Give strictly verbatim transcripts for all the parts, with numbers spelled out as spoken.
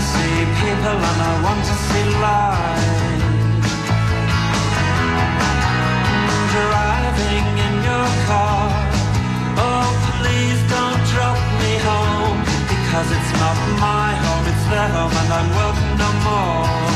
see people and I want to see light. Driving in your car, oh please don't drop me home, because it's not my home, it's their home and I'm welcome no more.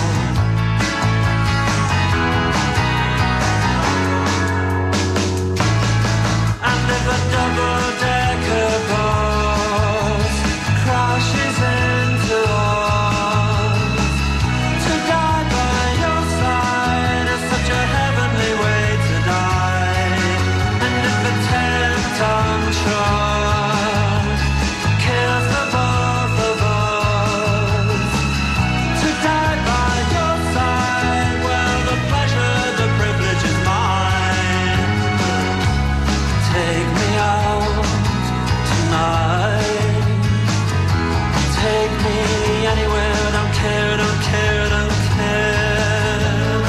And if a double-decker bus crashes into us, to die by your side is such a heavenly way to die. And if a ten-ton truck kills the both of us, to die by your side, well, the pleasure, the privilege is mine. Take me out tonight. Take me anywhere, don't care, don't care, don't care.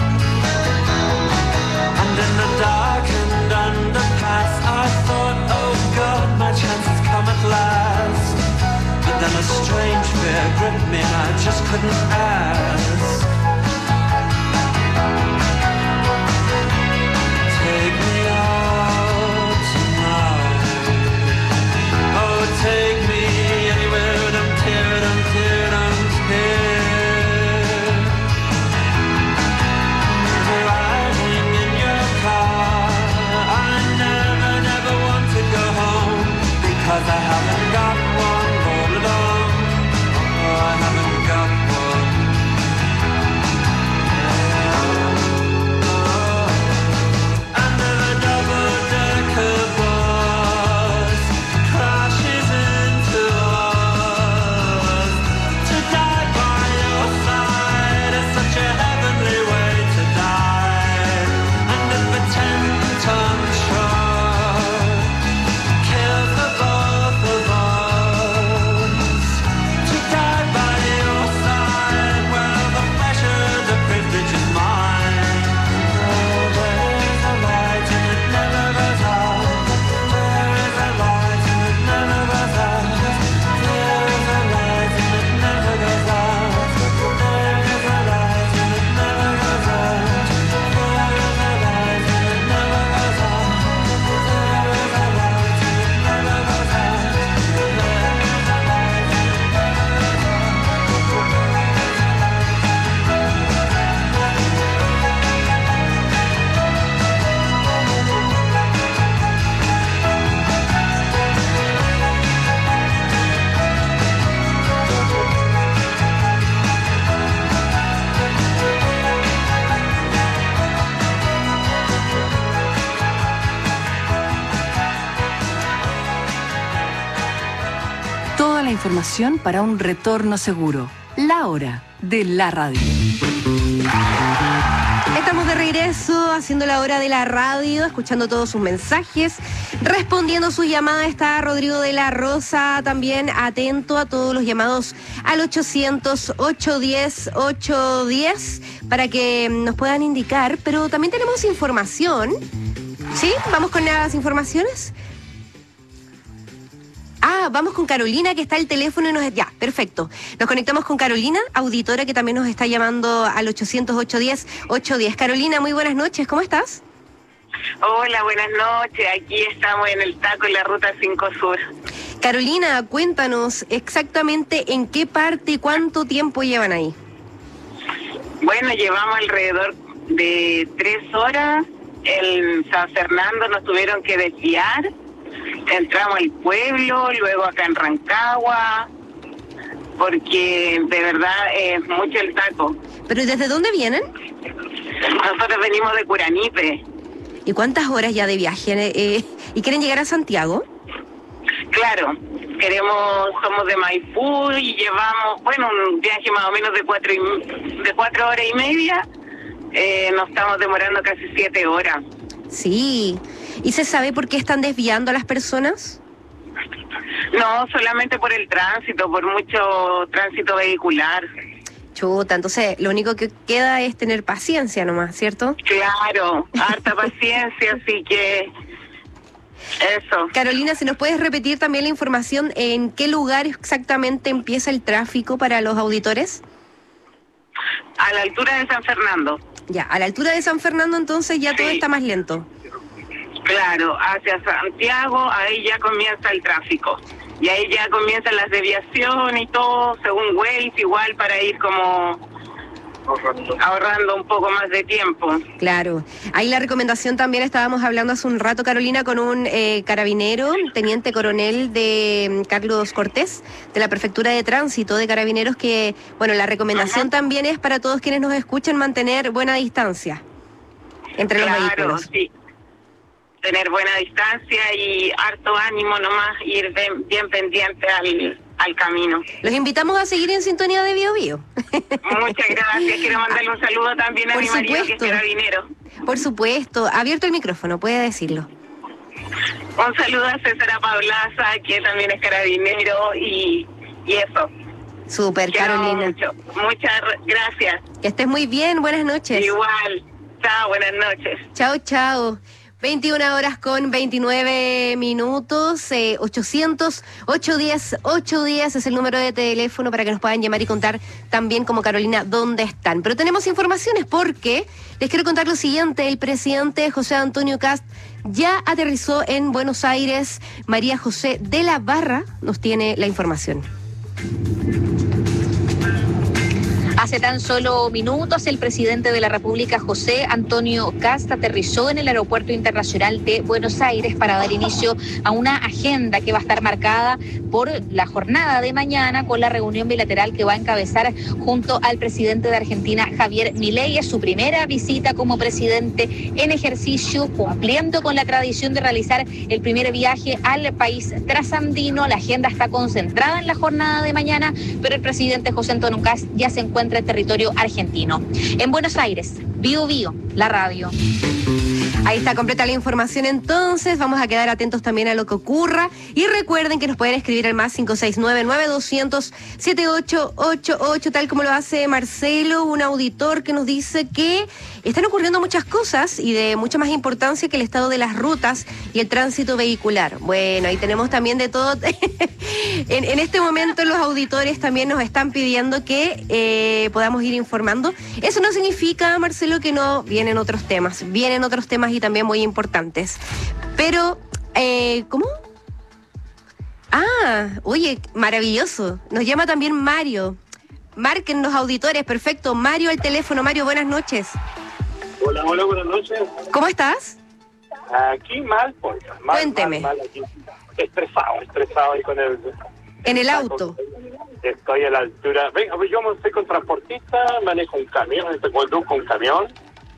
And in the darkened underpass, I thought, oh God, my chance has come at last. But then a strange fear gripped me and I just couldn't ask. Take me out tonight. Oh, take me anywhere, don't care, don't care, don't care. Driving in your car, I never, never want to go home, because I haven't got one all alone. Oh, I haven't got one. And if a double-decker bus crashes into us, to die by your side is such a heavenly way to die. And if a ten-ton truck kills the both of us, to die by your side, well, the pleasure, the privilege is mine. Oh, there is a light and it never goes out. There is a light and it never goes out. There is a light and it never goes out. There is a light and it never goes out. There is a light and it never goes out. There is a light and it never goes out. There is a light and it Toda la información para un retorno seguro. La hora de la radio. Estamos de regreso, haciendo la hora de la radio, escuchando todos sus mensajes, respondiendo sus llamadas. Está Rodrigo de la Rosa también atento a todos los llamados al ochocientos, ochocientos diez, ochocientos diez para que nos puedan indicar, pero también tenemos información. ¿Sí? ¿Vamos con las informaciones? Ah, vamos con Carolina, que está al teléfono y nos... Ya, perfecto. Nos conectamos con Carolina, auditora, que también nos está llamando al ochocientos, ochocientos diez, ochocientos diez. Carolina, muy buenas noches, ¿cómo estás? Hola, buenas noches. Aquí estamos en el taco en la ruta cinco Sur. Carolina, cuéntanos exactamente en qué parte y cuánto tiempo llevan ahí. Bueno, llevamos alrededor de tres horas. En San Fernando nos tuvieron que desviar. Entramos al pueblo, luego acá en Rancagua, porque de verdad es mucho el taco. ¿Pero desde dónde vienen? Nosotros venimos de Curanipe. ¿Y cuántas horas ya de viaje? Eh, ¿Y quieren llegar a Santiago? Claro, queremos, somos de Maipú y llevamos, bueno, un viaje más o menos de cuatro, y, de cuatro horas y media. Eh, nos estamos demorando casi siete horas. Sí. ¿Y se sabe por qué están desviando a las personas? No, solamente por el tránsito, por mucho tránsito vehicular. Chuta, entonces lo único que queda es tener paciencia nomás, ¿cierto? Claro, harta paciencia, así que Eso, Carolina, si nos puedes repetir también la información, ¿en qué lugar exactamente empieza el tráfico para los auditores? a la altura de San Fernando. Ya, a la altura de San Fernando entonces ya Sí. todo está más lento. Claro, hacia Santiago, ahí ya comienza el tráfico. Y ahí ya comienzan las desviaciones y todo, según Waze, igual para ir como ahorrando un poco más de tiempo. Claro. Ahí la recomendación también, estábamos hablando hace un rato, Carolina, con un eh, carabinero, teniente coronel de mm, Carlos Cortés, de la Prefectura de Tránsito de Carabineros, que, bueno, la recomendación Ajá. también es para todos quienes nos escuchan mantener buena distancia entre los Claro, vehículos. sí. Tener buena distancia y harto ánimo nomás, ir bien, bien pendiente al, al camino. Los invitamos a seguir en sintonía de Bio Bio. Muchas gracias. Quiero mandarle un saludo también a Por mi marido, que es supuesto. carabinero. Por supuesto, abierto el micrófono, puede decirlo. Un saludo a César Paulaza, que también es carabinero, y, y eso. Súper, Quiero Carolina. mucho. Muchas gracias. Que estés muy bien, buenas noches. Igual. Chao, buenas noches. Chao, chao. veintiuna horas con veintinueve minutos, eh, ochocientos, ochocientos diez, ochocientos diez es el número de teléfono para que nos puedan llamar y contar también como Carolina dónde están. Pero tenemos informaciones porque les quiero contar lo siguiente, el presidente José Antonio Kast ya aterrizó en Buenos Aires. María José de la Barra nos tiene la información. Hace tan solo minutos, el presidente de la República, José Antonio Kast, aterrizó en el Aeropuerto Internacional de Buenos Aires para dar inicio a una agenda que va a estar marcada por la jornada de mañana con la reunión bilateral que va a encabezar junto al presidente de Argentina, Javier Milei. Es su primera visita como presidente en ejercicio, cumpliendo con la tradición de realizar el primer viaje al país trasandino. La agenda está concentrada en la jornada de mañana, pero el presidente José Antonio Kast ya se encuentra en territorio argentino. En Buenos Aires, Bio Bio, la radio. Ahí está completa la información entonces, vamos a quedar atentos también a lo que ocurra y recuerden que nos pueden escribir al más cinco seis nueve, nueve dos cero cero, siete ocho ocho ocho, tal como lo hace Marcelo, un auditor que nos dice que están ocurriendo muchas cosas y de mucha más importancia que el estado de las rutas y el tránsito vehicular. Bueno, ahí tenemos también de todo. en, en este momento los auditores también nos están pidiendo que eh, podamos ir informando. Eso no significa, Marcelo, que no vienen otros temas, vienen otros temas y también muy importantes. Pero, eh, ¿cómo? Ah, oye, maravilloso. Nos llama también Mario. Marquen los auditores, perfecto. Mario al teléfono. Mario, buenas noches. Hola, hola, buenas noches. ¿Cómo estás? Aquí mal, pues. Mal, Cuénteme. Mal, mal aquí. Estresado, estresado ahí con el... En el auto. Estoy a la altura. Venga, pues yo soy con transportista, manejo un camión, este conduzco un camión.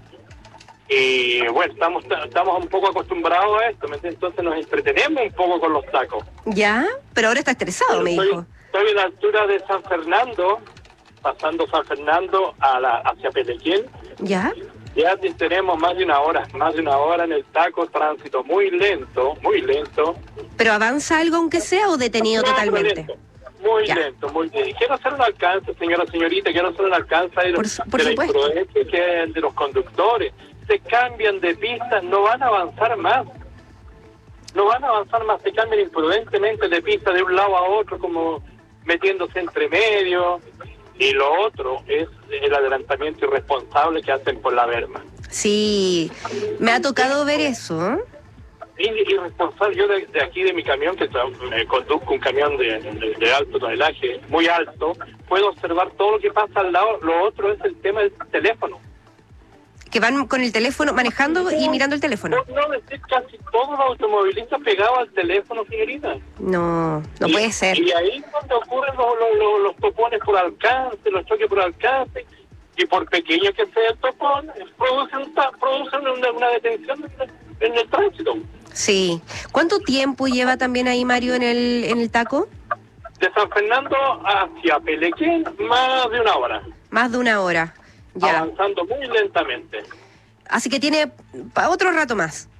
Y bueno, estamos estamos un poco acostumbrados a esto, ¿me entiendes? Entonces nos entretenemos un poco con los tacos. ¿Ya? Pero ahora está estresado, me estoy, dijo. Estoy a la altura de San Fernando, pasando San Fernando a la, hacia Pelequén. ¿Ya? Ya tenemos más de una hora, más de una hora en el taco, tránsito muy lento, muy lento. ¿Pero avanza algo aunque sea o detenido No, totalmente? lento, muy Ya. lento, muy lento. Quiero hacer un alcance, señora, señorita, quiero hacer un alcance de, Por los- su- por de la supuesto. imprudencia que es de los conductores. Se cambian de pistas, no van a avanzar más. No van a avanzar más, se cambian imprudentemente de pista de un lado a otro, como metiéndose entre medio. Y lo otro es el adelantamiento irresponsable que hacen por la berma. Sí, me ha tocado ver eso. ¿eh? Y- irresponsable, yo de, de aquí de mi camión, que tra- eh, conduzco un camión de, de- de alto tonelaje, muy alto, puedo observar todo lo que pasa al lado. Lo otro es el tema del teléfono. Que van con el teléfono, manejando y mirando el teléfono. No, no decir casi todos los automovilistas pegados al teléfono, señorita. No, no Y- puede ser. Y ahí es donde ocurren los, los, los, los topones por alcance, los choques por alcance, y por pequeño que sea el topón, eh, producen, ta- producen una, una detención en el, en el tránsito. Sí. ¿Cuánto tiempo lleva también ahí Mario en el, en el taco? De San Fernando hacia Pelequén, más de una hora. Más de una hora. Ya. Avanzando muy lentamente. Así que tiene para otro rato más.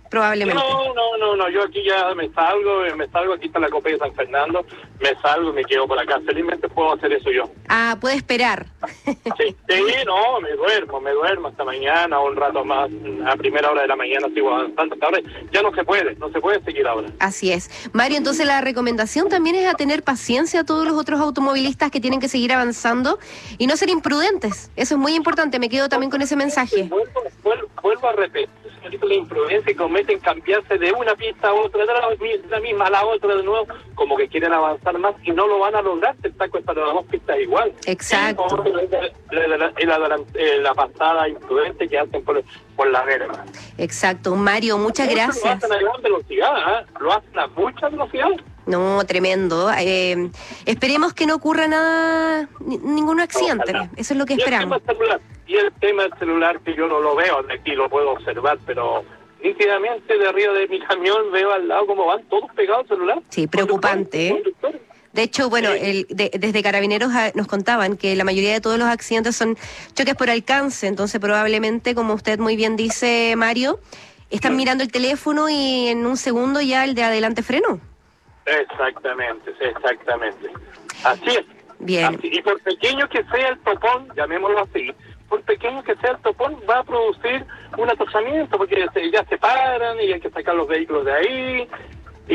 probablemente. No, no, no, no, yo aquí ya me salgo, me salgo, aquí está la Copa de San Fernando, me salgo y me quedo por acá. Felizmente puedo hacer eso yo. Ah, puede esperar. Sí, sí, no, me duermo, me duermo hasta mañana, un rato más, a primera hora de la mañana sigo avanzando. Hasta ahora ya no se puede, no se puede seguir ahora. Así es. Mario, entonces la recomendación también es a tener paciencia a todos los otros automovilistas que tienen que seguir avanzando y no ser imprudentes. Eso es muy importante, me quedo también con ese mensaje. Vuelvo, vuelvo, vuelvo a repetir, la imprudencia y cometen cambiarse de una pista a otra, de la, de la misma a la otra de nuevo, como que quieren avanzar más y no lo van a lograr, el taco es para las dos pistas igual. Exacto. Y la, la, la, la, la pasada imprudente que hacen por, por la verga. Exacto. Mario, muchas Muchos gracias. Lo hacen a gran velocidad, ¿eh? Lo hacen a mucha velocidad. No, tremendo. Eh, esperemos que no ocurra nada, ni- ningún accidente. Ojalá. Eso es lo que Y el esperamos. tema celular, y el tema del celular que yo no lo veo, de aquí lo puedo observar, pero nítidamente de arriba de mi camión veo al lado cómo van todos pegados al celular. Sí, preocupante, ¿eh? Conductores. De hecho, bueno, el, de- desde Carabineros ah, nos contaban que la mayoría de todos los accidentes son choques por alcance, entonces probablemente, como usted muy bien dice, Mario, están mirando el teléfono y en un segundo ya el de adelante frenó. Exactamente, sí, exactamente. Así es. Bien. Así, y por pequeño que sea el topón, llamémoslo así, por pequeño que sea el topón, va a producir un atosamiento, porque se- ya se paran y hay que sacar los vehículos de ahí, y,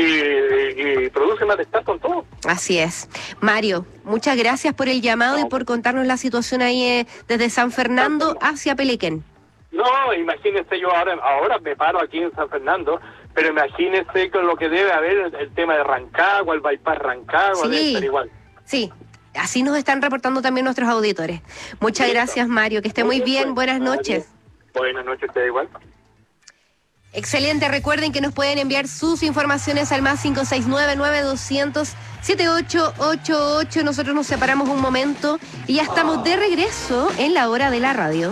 y produce malestar con todo. Así es. Mario, muchas gracias por el llamado y por contarnos la situación ahí eh, desde San Fernando hacia Pelequén. No, imagínese yo ahora, ahora me paro aquí en San Fernando, pero imagínese con lo que debe haber el, el tema de Rancagua, el bypass Rancagua, Sí. debe ser igual. Sí, así nos están reportando también nuestros auditores. Muchas Listo. gracias, Mario. Que esté muy bien. Buenas noches. Buenas noches, usted igual. Excelente. Recuerden que nos pueden enviar sus informaciones al más cinco seis nueve, nueve dos cero cero, siete ocho ocho ocho. Nosotros nos separamos un momento y ya estamos de regreso en la hora de la radio.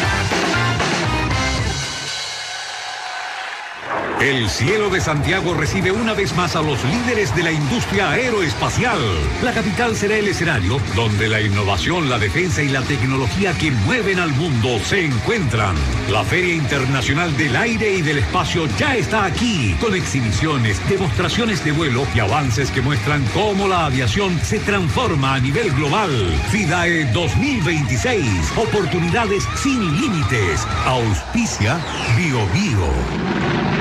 El cielo de Santiago recibe una vez más a los líderes de la industria aeroespacial. La capital será el escenario donde la innovación, la defensa y la tecnología que mueven al mundo se encuentran. La Feria Internacional del Aire y del Espacio ya está aquí, con exhibiciones, demostraciones de vuelo y avances que muestran cómo la aviación se transforma a nivel global. FIDAE dos mil veintiséis, oportunidades sin límites. Auspicia Bio Bio.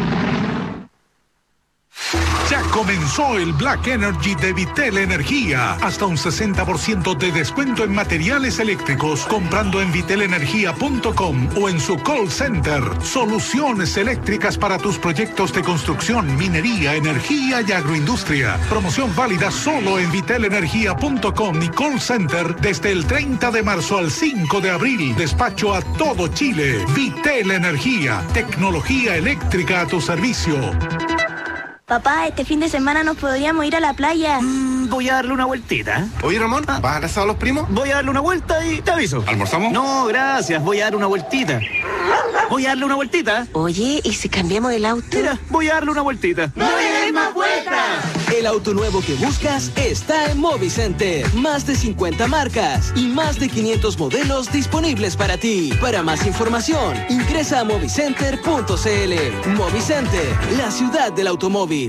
Ya comenzó el Black Energy de Vitel Energía. Hasta un sesenta por ciento de descuento en materiales eléctricos comprando en vitel energía punto com o en su call center. Soluciones eléctricas para tus proyectos de construcción, minería, energía y agroindustria. Promoción válida solo en vitel energía punto com y call center desde el treinta de marzo al cinco de abril. Despacho a todo Chile. Vitel Energía. Tecnología eléctrica a tu servicio. Papá, este fin de semana nos podríamos ir a la playa. Mm, voy a darle una vueltita. Oye, Ramón, ¿vas a casar a los primos? Voy a darle una vuelta y te aviso. ¿Almorzamos? No, gracias. Voy a dar una vueltita. Voy a darle una vueltita. Oye, ¿y si cambiamos el auto? Mira, voy a darle una vueltita. ¡No le des más vueltas! El auto nuevo que buscas está en Movicenter. Más de cincuenta marcas y más de quinientos modelos disponibles para ti. Para más información, ingresa a movicenter punto cl. Movicenter, la ciudad del automóvil.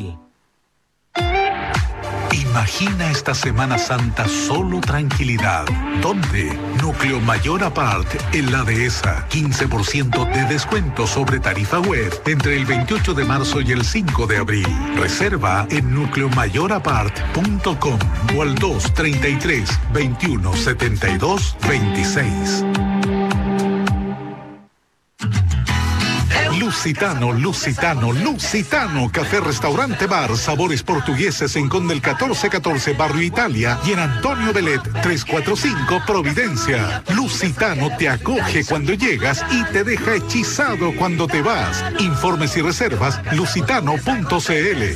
Imagina esta Semana Santa solo tranquilidad. ¿Dónde? Núcleo Mayor Apart en la Dehesa. quince por ciento de descuento sobre tarifa web entre el veintiocho de marzo y el cinco de abril. Reserva en núcleo mayor apart punto com o al dos treinta y tres, veintiuno setenta y dos, veintiséis. Lusitano, Lusitano, Lusitano, Café Restaurante Bar, sabores portugueses en Conde el catorce catorce, Barrio Italia y en Antonio Belet trescientos cuarenta y cinco, Providencia. Lusitano te acoge cuando llegas y te deja hechizado cuando te vas. Informes y reservas, lusitano punto cl.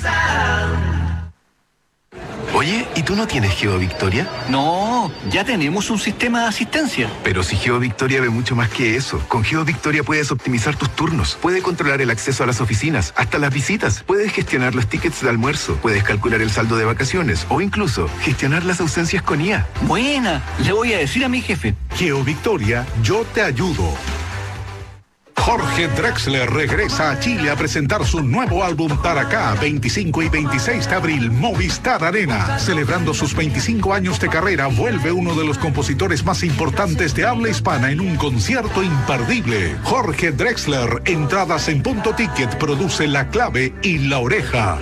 Oye, ¿y tú no tienes GeoVictoria? No, ya tenemos un sistema de asistencia. Pero si GeoVictoria ve mucho más que eso. Con GeoVictoria puedes optimizar tus turnos, puedes controlar el acceso a las oficinas, hasta las visitas, puedes gestionar los tickets de almuerzo, puedes calcular el saldo de vacaciones o incluso gestionar las ausencias con I A. Buena, le voy a decir a mi jefe. GeoVictoria, yo te ayudo. Jorge Drexler regresa a Chile a presentar su nuevo álbum Taracá, veinticinco y veintiséis de abril, Movistar Arena. Celebrando sus veinticinco años de carrera, vuelve uno de los compositores más importantes de habla hispana en un concierto imperdible. Jorge Drexler, entradas en Punto Ticket, produce La Clave y La Oreja.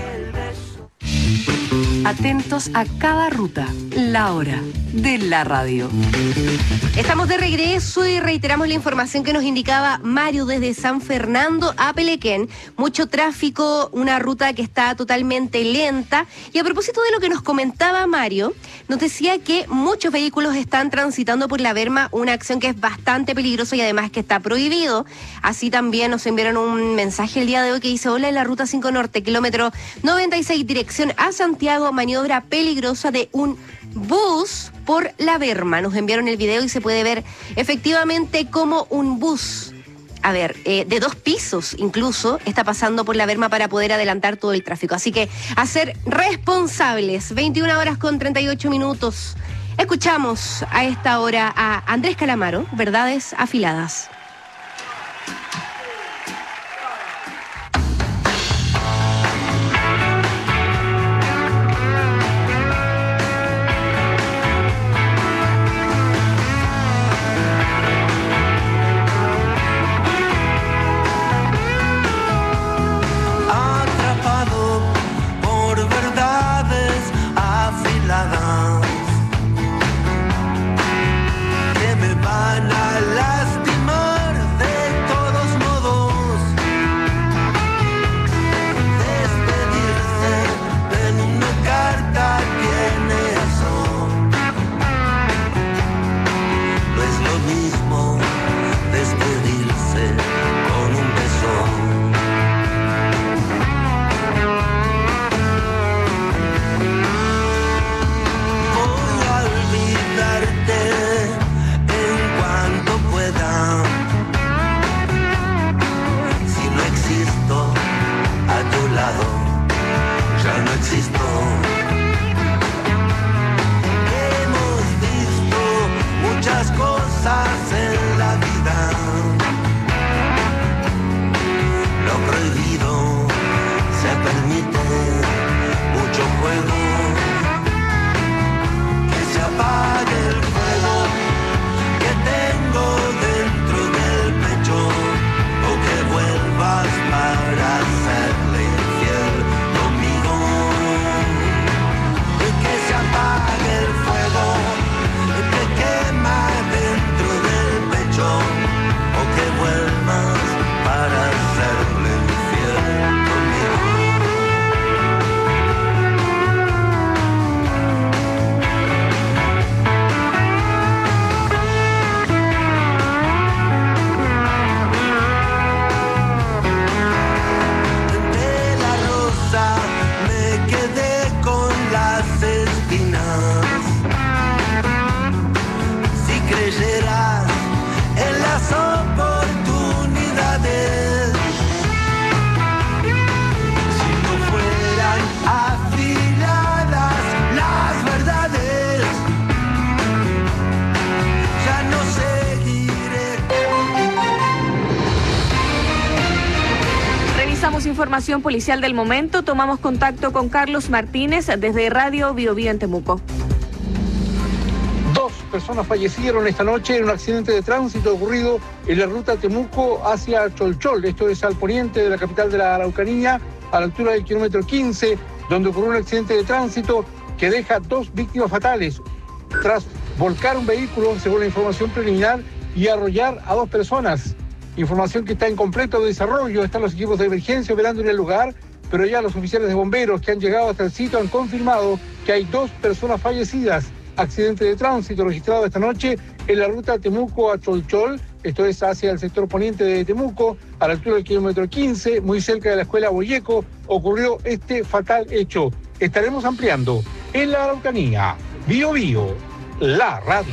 Atentos a cada ruta, la hora de la radio. Estamos de regreso y reiteramos la información que nos indicaba Mario desde San Fernando a Pelequén. Mucho tráfico, una ruta que está totalmente lenta. Y a propósito de lo que nos comentaba Mario, nos decía que muchos vehículos están transitando por la berma, una acción que es bastante peligrosa y además que está prohibido. Así también nos enviaron un mensaje el día de hoy que dice: hola, en la ruta cinco Norte, kilómetro noventa y seis, dirección a Santiago, maniobra peligrosa de un bus por la berma. Nos enviaron el video y se puede ver efectivamente como un bus, a ver, eh, de dos pisos incluso, está pasando por la berma para poder adelantar todo el tráfico. Así que a ser responsables. veintiuna horas con treinta y ocho minutos. Escuchamos a esta hora a Andrés Calamaro, Verdades Afiladas. Información policial del momento. Tomamos contacto con Carlos Martínez desde Radio Bio Bio en Temuco. Dos personas fallecieron esta noche en un accidente de tránsito ocurrido en la ruta Temuco hacia Cholchol. Esto es al poniente de la capital de la Araucanía, a la altura del kilómetro quince, donde ocurrió un accidente de tránsito que deja dos víctimas fatales tras volcar un vehículo, según la información preliminar, y arrollar a dos personas. Información que está en completo desarrollo. Están los equipos de emergencia operando en el lugar, pero ya los oficiales de bomberos que han llegado hasta el sitio han confirmado que hay dos personas fallecidas. Accidente de tránsito registrado esta noche en la ruta Temuco a Cholchol, esto es hacia el sector poniente de Temuco, a la altura del kilómetro quince, muy cerca de la escuela Boyeco, ocurrió este fatal hecho. Estaremos ampliando en la Araucanía. Bio Bio, la radio.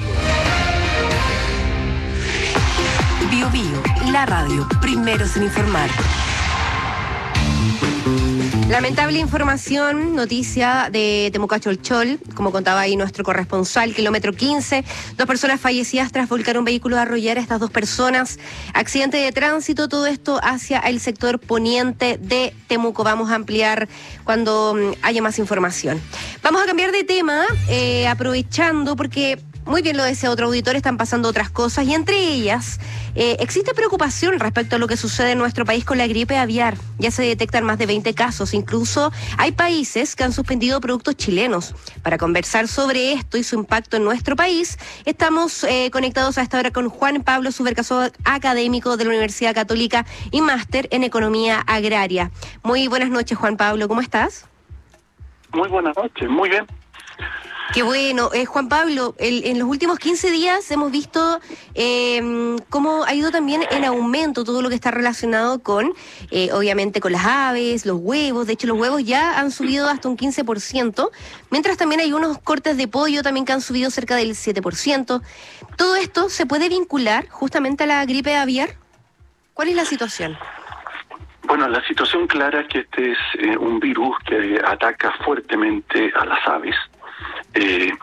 Bio Bio, la radio, primeros en informar. Lamentable información, noticia de Temuco a Cholchol, como contaba ahí nuestro corresponsal, kilómetro quince, dos personas fallecidas tras volcar un vehículo a arrollar a estas dos personas, accidente de tránsito, todo esto hacia el sector poniente de Temuco. Vamos a ampliar cuando um, haya más información. Vamos a cambiar de tema, eh, aprovechando porque... Muy bien lo decía otro auditor, están pasando otras cosas y entre ellas eh, existe preocupación respecto a lo que sucede en nuestro país con la gripe aviar. Ya se detectan más de veinte casos, incluso hay países que han suspendido productos chilenos. Para conversar sobre esto y su impacto en nuestro país, estamos eh, conectados a esta hora con Juan Pablo Subercaso, académico de la Universidad Católica y máster en Economía Agraria. Muy buenas noches, Juan Pablo, ¿cómo estás? Muy buenas noches, muy bien. Qué bueno. Eh, Juan Pablo, el, en los últimos quince días hemos visto eh, cómo ha ido también en aumento todo lo que está relacionado con, eh, obviamente, con las aves, los huevos. De hecho, los huevos ya han subido hasta un quince por ciento, mientras también hay unos cortes de pollo también que han subido cerca del siete por ciento. ¿Todo esto se puede vincular justamente a la gripe aviar? ¿Cuál es la situación? Bueno, la situación clara es que este es eh, un virus que ataca fuertemente a las aves. Eh,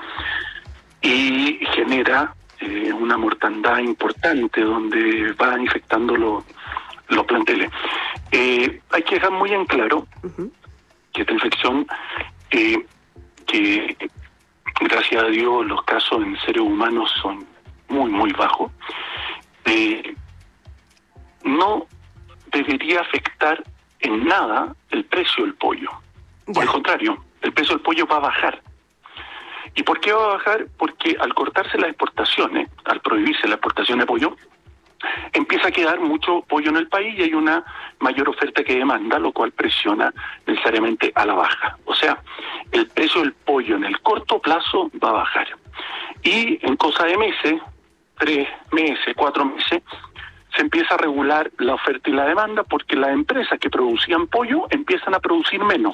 y genera eh, una mortandad importante donde va infectando lo, los planteles. Eh, hay que dejar muy en claro uh-huh. que esta infección, eh, que gracias a Dios los casos en seres humanos son muy, muy bajos, eh, no debería afectar en nada el precio del pollo. Ya. Por el contrario, el precio del pollo va a bajar. ¿Y por qué va a bajar? Porque al cortarse las exportaciones, al prohibirse la exportación de pollo, empieza a quedar mucho pollo en el país y hay una mayor oferta que demanda, lo cual presiona necesariamente a la baja. O sea, el precio del pollo en el corto plazo va a bajar. Y en cosa de meses, tres meses, cuatro meses, se empieza a regular la oferta y la demanda porque las empresas que producían pollo empiezan a producir menos.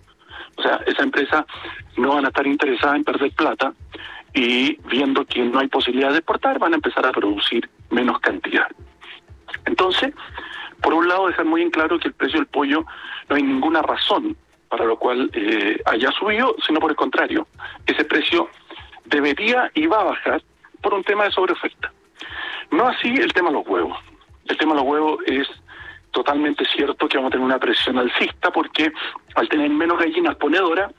O sea, esas empresas no van a estar interesadas en perder plata y viendo que no hay posibilidad de exportar, van a empezar a producir menos cantidad. Entonces, por un lado, dejar muy en claro que el precio del pollo no hay ninguna razón para lo cual eh, haya subido, sino por el contrario, ese precio debería y va a bajar por un tema de sobreoferta. No así el tema de los huevos. El tema de los huevos es totalmente cierto que vamos a tener una presión alcista porque al tener menos gallinas ponedoras,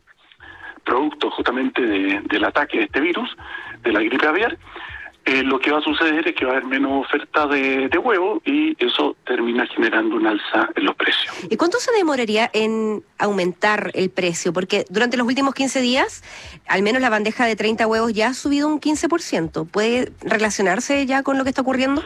producto justamente de, del ataque de este virus, de la gripe aviar, eh, lo que va a suceder es que va a haber menos oferta de, de huevos y eso termina generando un alza en los precios. ¿Y cuánto se demoraría en aumentar el precio? Porque durante los últimos quince días, al menos la bandeja de treinta huevos ya ha subido un quince por ciento. ¿Puede relacionarse ya con lo que está ocurriendo?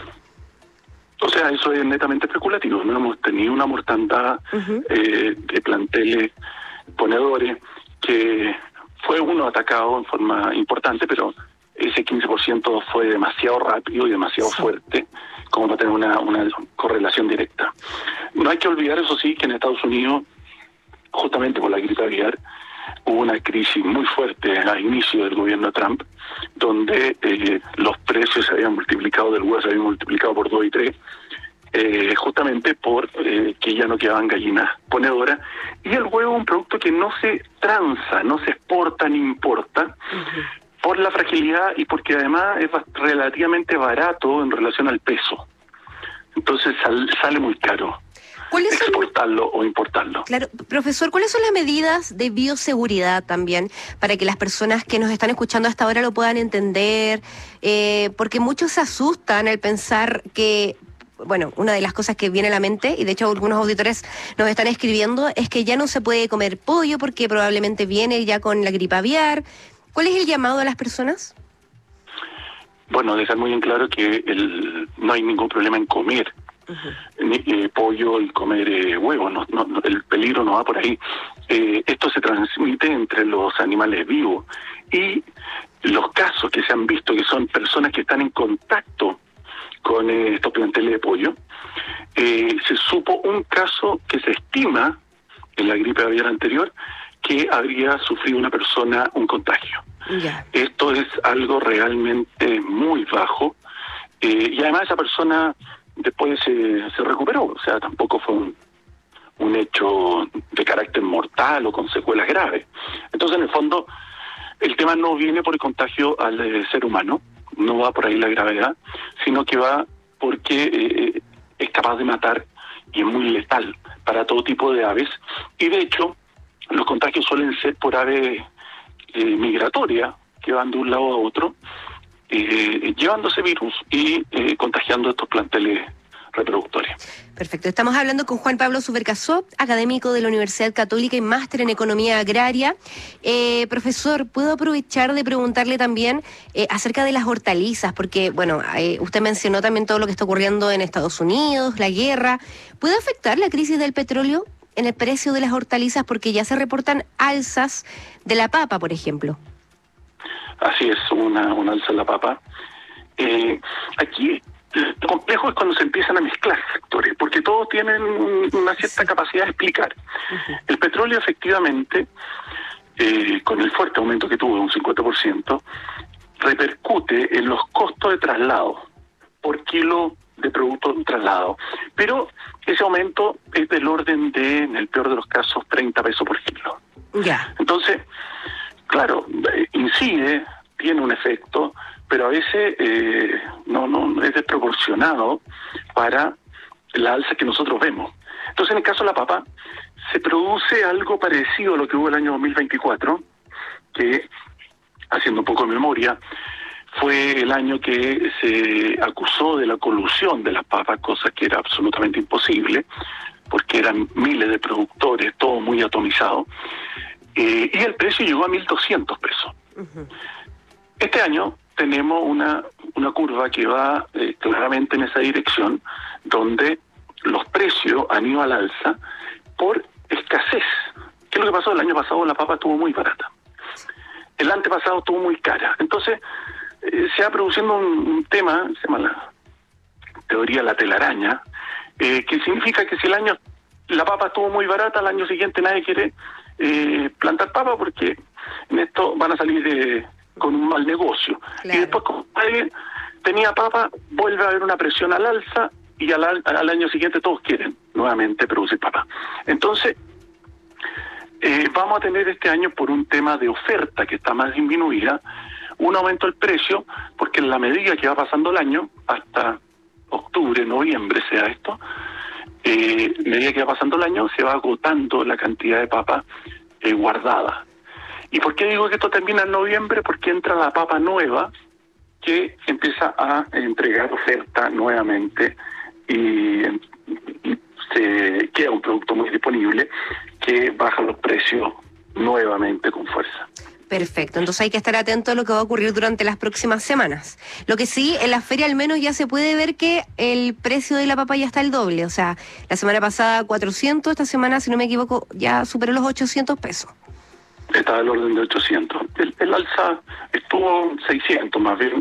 O sea, eso es netamente especulativo. No hemos tenido una mortandad uh-huh. eh, de planteles ponedores que fue uno atacado en forma importante, pero ese quince por ciento fue demasiado rápido y demasiado sí. fuerte como para tener una, una correlación directa. No hay que olvidar, eso sí, que en Estados Unidos, justamente por la gripe aviar, hubo una crisis muy fuerte al inicio del gobierno de Trump, donde eh, los precios se habían multiplicado del huevo, se habían multiplicado por dos y tres, eh, justamente por eh, que ya no quedaban gallinas ponedoras. Y el huevo es un producto que no se transa, no se exporta ni importa, uh-huh. por la fragilidad y porque además es relativamente barato en relación al peso. Entonces sal, sale muy caro. ¿Cuáles son, exportarlo o importarlo? Claro, profesor, ¿cuáles son las medidas de bioseguridad también para que las personas que nos están escuchando hasta ahora lo puedan entender? Eh, porque muchos se asustan al pensar que, bueno, una de las cosas que viene a la mente, y de hecho algunos auditores nos están escribiendo, es que ya no se puede comer pollo porque probablemente viene ya con la gripe aviar. ¿Cuál es el llamado a las personas? Bueno, dejar muy en claro que el, no hay ningún problema en comer Uh-huh. Ni, eh, pollo y comer eh, huevos, no, no, el peligro no va por ahí. Eh, esto se transmite entre los animales vivos y los casos que se han visto, que son personas que están en contacto con eh, estos planteles de pollo, eh, se supo un caso que se estima en la gripe aviar anterior que habría sufrido una persona un contagio. Yeah. Esto es algo realmente muy bajo eh, y además esa persona después se, se recuperó, o sea, tampoco fue un, un hecho de carácter mortal o con secuelas graves. Entonces, en el fondo, el tema no viene por el contagio al eh, ser humano, no va por ahí la gravedad, sino que va porque eh, es capaz de matar y es muy letal para todo tipo de aves. Y de hecho, los contagios suelen ser por aves eh, migratorias que van de un lado a otro, eh, llevándose virus y eh, contagiando estos planteles reproductores. Perfecto. Estamos hablando con Juan Pablo Subercaso, académico de la Universidad Católica y máster en Economía Agraria. Eh, profesor, ¿puedo aprovechar de preguntarle también eh, acerca de las hortalizas? Porque, bueno, eh, usted mencionó también todo lo que está ocurriendo en Estados Unidos, la guerra. ¿Puede afectar la crisis del petróleo en el precio de las hortalizas? Porque ya se reportan alzas de la papa, por ejemplo. Así es, una, una alza de la papa. Eh, aquí lo complejo es cuando se empiezan a mezclar sectores, porque todos tienen una cierta capacidad de explicar. Uh-huh. El petróleo, efectivamente, eh, con el fuerte aumento que tuvo, un cincuenta por ciento, repercute en los costos de traslado por kilo de producto de traslado. Pero ese aumento es del orden de, en el peor de los casos, treinta pesos por kilo. Yeah. Entonces, claro, incide, tiene un efecto, pero a veces eh, no, no es desproporcionado para la alza que nosotros vemos. Entonces, en el caso de la papa, se produce algo parecido a lo que hubo el año dos mil veinticuatro, que, haciendo un poco de memoria, fue el año que se acusó de la colusión de las papas, cosa que era absolutamente imposible, porque eran miles de productores, todo muy atomizado, eh, y el precio llegó a mil doscientos pesos. Uh-huh. Este año tenemos una, una curva que va eh, claramente en esa dirección, donde los precios han ido al alza por escasez. ¿Qué es lo que pasó? El año pasado la papa estuvo muy barata. El antepasado estuvo muy cara. Entonces, eh, se va produciendo un, un tema, se llama la teoría de la telaraña, eh, que significa que si el año la papa estuvo muy barata, al año siguiente nadie quiere eh, plantar papa porque en esto van a salir de... con un mal negocio. Claro. Y después, como alguien tenía papa, vuelve a haber una presión al alza y al, al año siguiente todos quieren nuevamente producir papa. Entonces, eh, vamos a tener este año, por un tema de oferta que está más disminuida, un aumento del precio, porque en la medida que va pasando el año, hasta octubre, noviembre sea esto, eh, a medida que va pasando el año, se va agotando la cantidad de papa eh, guardada. ¿Y por qué digo que esto termina en noviembre? Porque entra la papa nueva que empieza a entregar oferta nuevamente y, y se queda un producto muy disponible que baja los precios nuevamente con fuerza. Perfecto, entonces hay que estar atento a lo que va a ocurrir durante las próximas semanas. Lo que sí, en la feria al menos ya se puede ver que el precio de la papa ya está el doble. O sea, la semana pasada cuatrocientos, esta semana, si no me equivoco, ya superó los ochocientos pesos. Está del orden de ochocientos. El, el alza estuvo seiscientos más bien.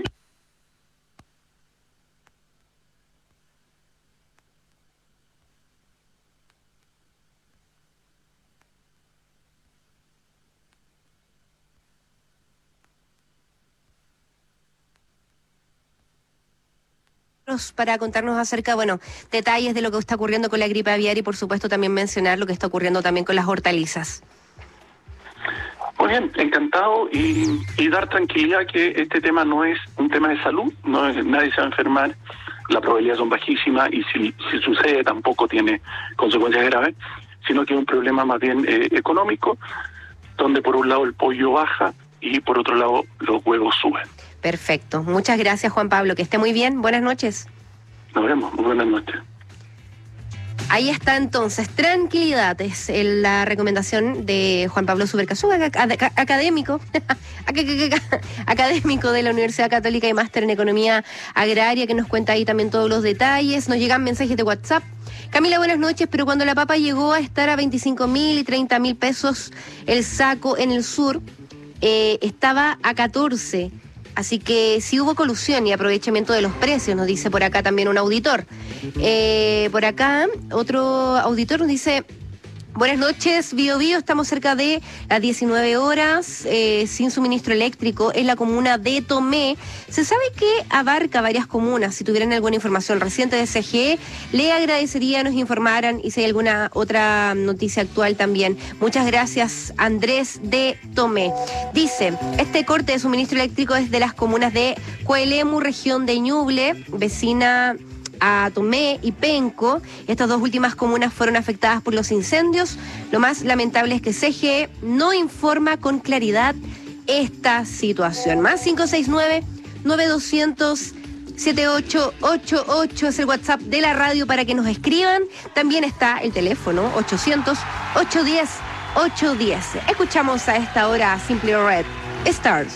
Para contarnos acerca, bueno, detalles de lo que está ocurriendo con la gripe aviar y por supuesto también mencionar lo que está ocurriendo también con las hortalizas. Muy bien, encantado y, y dar tranquilidad que este tema no es un tema de salud, no es, nadie se va a enfermar, las probabilidades son bajísimas y si, si sucede tampoco tiene consecuencias graves, sino que es un problema más bien eh, económico, donde por un lado el pollo baja y por otro lado los huevos suben. Perfecto, muchas gracias Juan Pablo, que esté muy bien, buenas noches. Nos vemos, muy buenas noches. Ahí está entonces, tranquilidad, es la recomendación de Juan Pablo Subercaso, académico, académico de la Universidad Católica y máster en Economía Agraria, que nos cuenta ahí también todos los detalles. Nos llegan mensajes de WhatsApp. Camila, buenas noches, pero cuando la papa llegó a estar a veinticinco mil y treinta mil pesos el saco en el sur, eh, estaba a catorce. Así que sí hubo colusión y aprovechamiento de los precios, nos dice por acá también un auditor. Eh, por acá, otro auditor nos dice, Buenas noches, Bio Bio. Estamos cerca de las diecinueve horas eh, sin suministro eléctrico en la comuna de Tomé. Se sabe que abarca varias comunas. Si tuvieran alguna información reciente de C G E, le agradecería nos informaran y si hay alguna otra noticia actual también. Muchas gracias, Andrés de Tomé. Dice, este corte de suministro eléctrico es de las comunas de Coelemu, región de Ñuble, vecina a Tomé y Penco. Estas dos últimas comunas fueron afectadas por los incendios. Lo más lamentable es que C G E no informa con claridad esta situación. Más cinco seis nueve, nueve dos cero cero, siete ocho ocho ocho es el WhatsApp de la radio para que nos escriban. También está el teléfono ochocientos, ochocientos diez, ochocientos diez. Escuchamos a esta hora Simply Red Stars.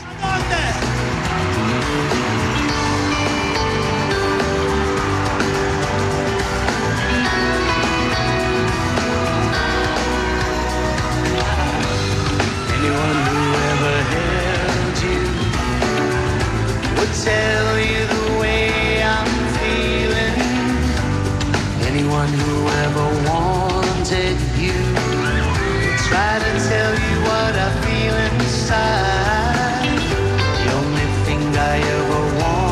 Tell you the way I'm feeling. Anyone who ever wanted you try to tell you what I feel inside. The only thing I ever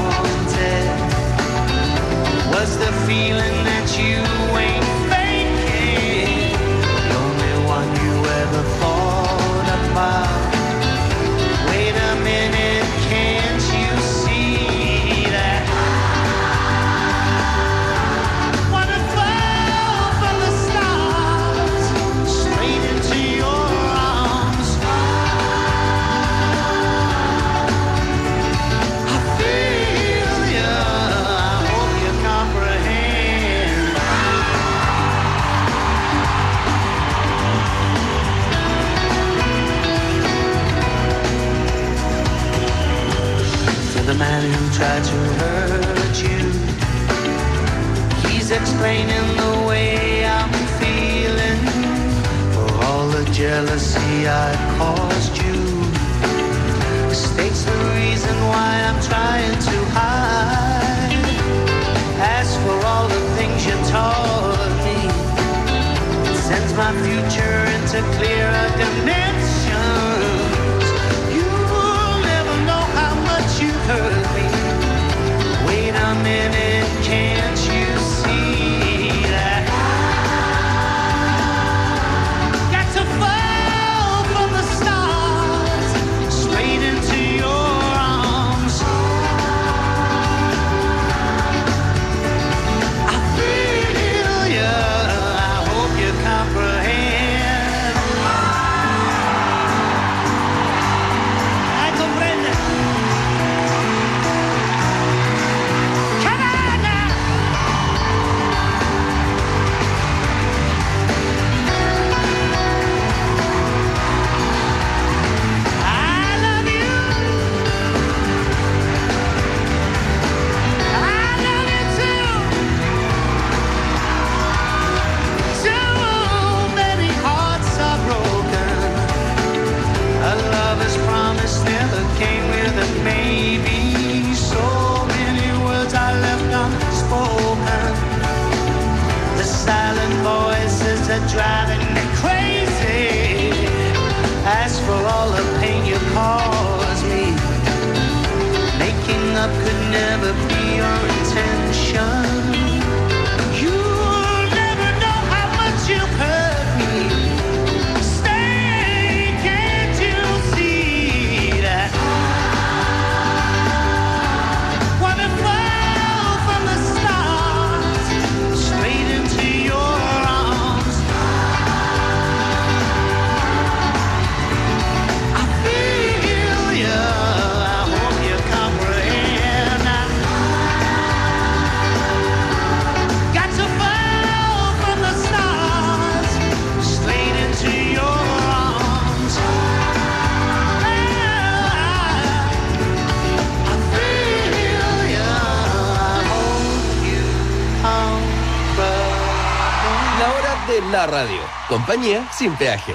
wanted was the feeling that you ain't faking. The only one you ever thought about. Wait a minute, can't you see? The man who tried to hurt you, he's explaining the way I'm feeling. For all the jealousy I caused you, states the reason why I'm trying to hide. As for all the things you taught me, it sends my future into clearer dimensions. You hurt me. Wait a minute, can't you see that? Got to fall from the stars, straight into your arms. I feel ya, I hope you comprehend. I comprende. Maybe so many words I left unspoken. The silent voices are driving me crazy. As for all the pain you caused me, making up could never be your intention. You'll never know how much you hurt me. Stay, can't you see that? De la radio, compañía sin peaje.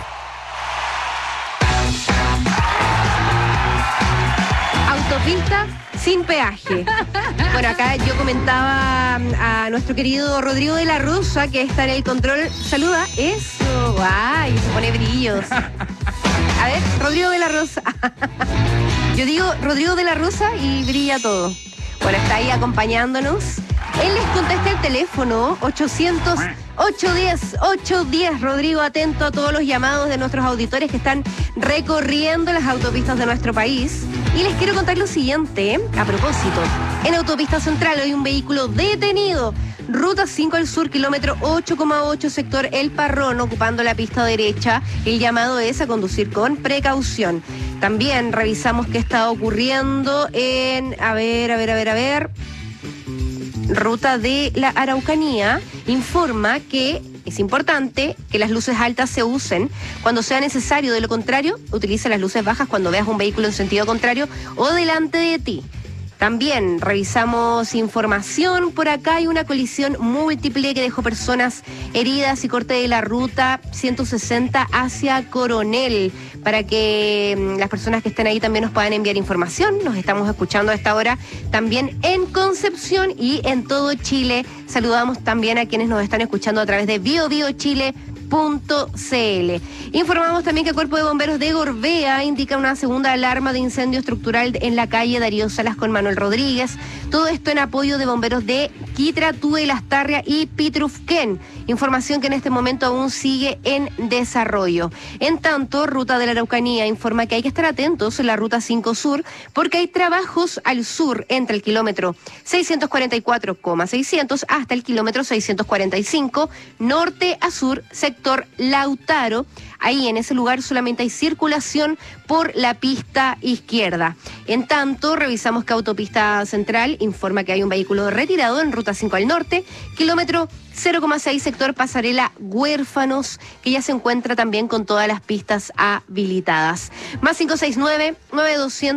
autopista sin peaje. Bueno, acá yo comentaba a nuestro querido Rodrigo de la Rosa, que está en el control. Saluda. Eso. Ay, se pone brillos. A ver, Rodrigo de la Rosa. Yo digo Rodrigo de la Rosa y brilla todo. Bueno, está ahí acompañándonos. Él les contesta el teléfono ochocientos, ochocientos diez, ochocientos diez. Rodrigo, atento a todos los llamados de nuestros auditores que están recorriendo las autopistas de nuestro país. Y les quiero contar lo siguiente, a propósito. En Autopista Central hay un vehículo detenido. Ruta cinco al sur, kilómetro ocho coma ocho, sector El Parrón, ocupando la pista derecha. El llamado es a conducir con precaución. También revisamos qué está ocurriendo en, a ver, a ver, a ver, a ver... Ruta de la Araucanía informa que es importante que las luces altas se usen cuando sea necesario. De lo contrario, utiliza las luces bajas cuando veas un vehículo en sentido contrario o delante de ti. También revisamos información. Por acá hay una colisión múltiple que dejó personas heridas y corte de la ruta ciento sesenta hacia Coronel. Para que las personas que estén ahí también nos puedan enviar información. Nos estamos escuchando a esta hora también en Concepción y en todo Chile. Saludamos también a quienes nos están escuchando a través de bio bio chile punto c l. Informamos también que el Cuerpo de Bomberos de Gorbea indica una segunda alarma de incendio estructural en la calle Darío Salas con Manuel Rodríguez. Todo esto en apoyo de bomberos de Quitra, Tue, Lastarria y Pitrufquén. Información que en este momento aún sigue en desarrollo. En tanto, Ruta de la Araucanía informa que hay que estar atentos en la Ruta cinco Sur porque hay trabajos al sur entre el kilómetro seiscientos cuarenta y cuatro coma seiscientos hasta el kilómetro seiscientos cuarenta y cinco, norte a sur, sector Lautaro. Ahí en ese lugar solamente hay circulación por la pista izquierda. En tanto, revisamos que Autopista Central informa que hay un vehículo retirado en Ruta cinco al norte, kilómetro cero coma seis, sector Pasarela Huérfanos, que ya se encuentra también con todas las pistas habilitadas. Más cinco seis nueve, nueve dos cero cero